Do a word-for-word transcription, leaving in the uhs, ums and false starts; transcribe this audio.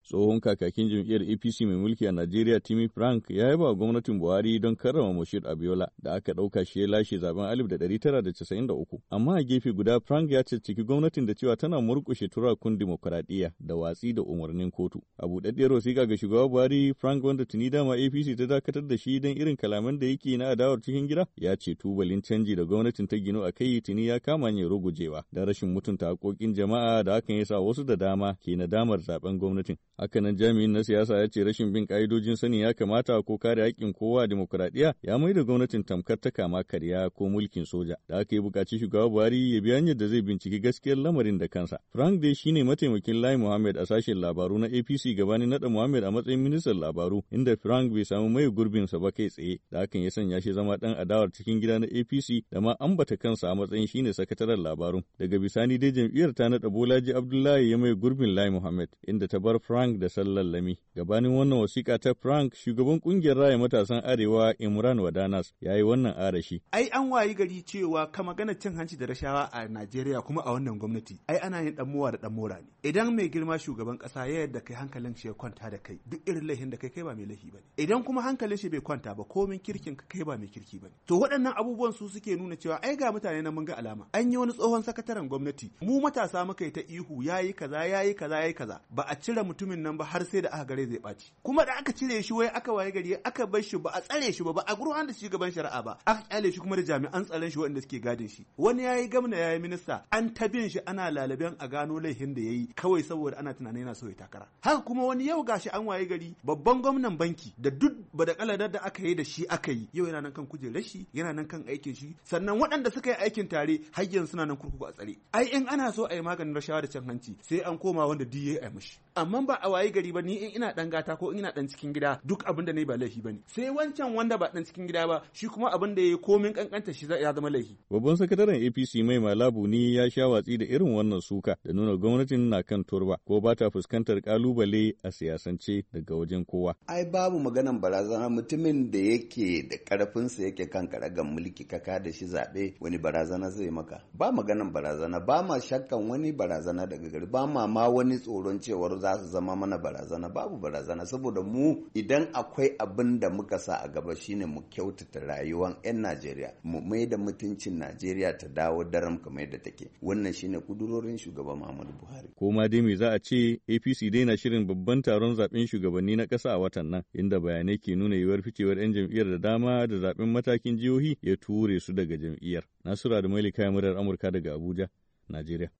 Tsohon kakakin jam'iyyar A P C mai mulki a Najeriya Timi Frank ya yaba wa gwamnatin Buhari don karrama Moshood Abiola da aka ɗauka shi ya lashe zaben alif da ɗari tara da casa'in da uku. Amma a gefe guda Frank ya cicciki gwamnatin da cewa tana murƙushe turakun dimokuraɗiyya da watsi da umarnin kotu. A buɗaɗɗiyar wasiƙa ga shugaba Buhari, Frank wanda tuni dama A P C ta dakatar da shi don irin kalaman da yake na adawar cikin gida ya ce tubalin canji da gwamnatin ta gino a kai tuni ya kama hanyar rugujewa da rashin mutunta haƙoƙin jama'a da hakan ya sa wasu da dama ke nadamar zaben gwamnatin. Hakanan jami'in na siyasa ya ce rashin bin ƙa'idojin sani ya kamata ko kare haƙƙin kowa dimokuraɗiyya ya mai da gwamnatin tamkar ta kama karya ko mulkin soja. Da aka yi buƙaci shugaba Buhari ya bi hanyar da zai binciki gaskiyar lamarin da kansa. Frank dai shine mataimakin Lai Muhammad a sashen labaru na A P C gabanin naɗa Muhammad a matsayin ministan labaru, inda Frank bai samu mai gurbinsa ba kai tsaye, da hakan ya sanya shi zama ɗan adawar cikin gida na A P C da ma ambata kansa a matsayin shine sakataren labarun. Daga bisani dai jam'iyyar ta naɗa Bolaji Abdullahi ya mai gurbin Lai Muhammad, inda ta bar Frank da sallallami. Gabanin wannan wasiƙa ta Frank, shugaban ƙungiyar raya matasan Arewa Imran Wadanas ya yi wannan arashi. Ai an wayi gari cewa ka magana cin hanci da rashawa a Najeriya kuma a wannan gwamnati. Ai ana yin dan mowa da dan mora ne. Idan mai girma shugaban ƙasa ya yarda kai hankalin shi ya kwanta da kai, duk irin laifin da kai kai ba mai laifi bane. Idan kuma hankalin shi bai kwanta ba, komin kirkin ka kai ba mai kirki bane. To waɗannan abubuwan su suke nuna cewa ai ga mutane na mun ga alama. An yi wani tsohon sakataren gwamnati, mu matasa muka yi ta ihu yayi kaza yayi kaza yayi kaza. Ba a cire mutumin nan ba har sai da aka gare zai ɓaci. Kuma da aka cire shi wai aka waye gari aka bar shi ba a tsare shi ba ba a gurhan da shi gaban shari'a ba. Aka kyale shi kuma da jami'an tsaron shi waɗanda suke gadin shi. Wani yayi gwamna yayi minista, an ta bin shi ana lalaben a gano laifin da yayi kawai saboda ana tunanin yana so ya takara. Haka kuma wani yau gashi an waye gari babban gwamnan banki da duk badakaladar da aka yi da shi aka yi yau yana nan kan kujerar shi yana nan kan aikin shi sannan waɗanda suka yi aikin tare har yanzu suna nan kurkuku a tsare. Ai in ana so a yi maganin rashawa da cin hanci sai an koma wanda duk yayi a mishi. Amma ba a waye gari ba ni in ina dan gata ko in ina dan cikin gida duk abin da nayi ba laifi bane. Sai wancan wanda ba dan cikin gida ba shi kuma abin da yayi komin kankanta shi ya zama laifi. Babban sakataren A P C Mai Malabu ni ya sha watsi da irin wannan suka da nuna gwamnatin na kan turba ko ba ta fuskantar kalubale a siyasance daga wajen kowa. Ai babu maganan barazana, mutumin da yake da karfinsa yake kan karagan mulki kaka da shi zaɓe wani barazana zai maka. Ba maganan barazana, ba ma shakkan wani barazana daga gari, ba ma ma wani tsoron cewar za su zama mana barazana, babu barazana saboda mu idan akwai abin da muka sa a gaba shine mu kyautata rayuwar 'yan Najeriya, mu mai da mutuncin Najeriya ta dawo daram kamar yadda take. Wannan shine kudurorin shugaban Muhammadu Buhari. Ko ma dai me za a ce, A P C dai na shirin babban taron zaben shugabanni na ƙasa a watan nan, inda bayanai ke nuna yiwuwar ficewar 'yan jam'iyyar da dama da zaben matakin jihohi ya ture su daga jam'iyyar. Nasura da Mailika Murar Amurka daga Abuja, Najeriya.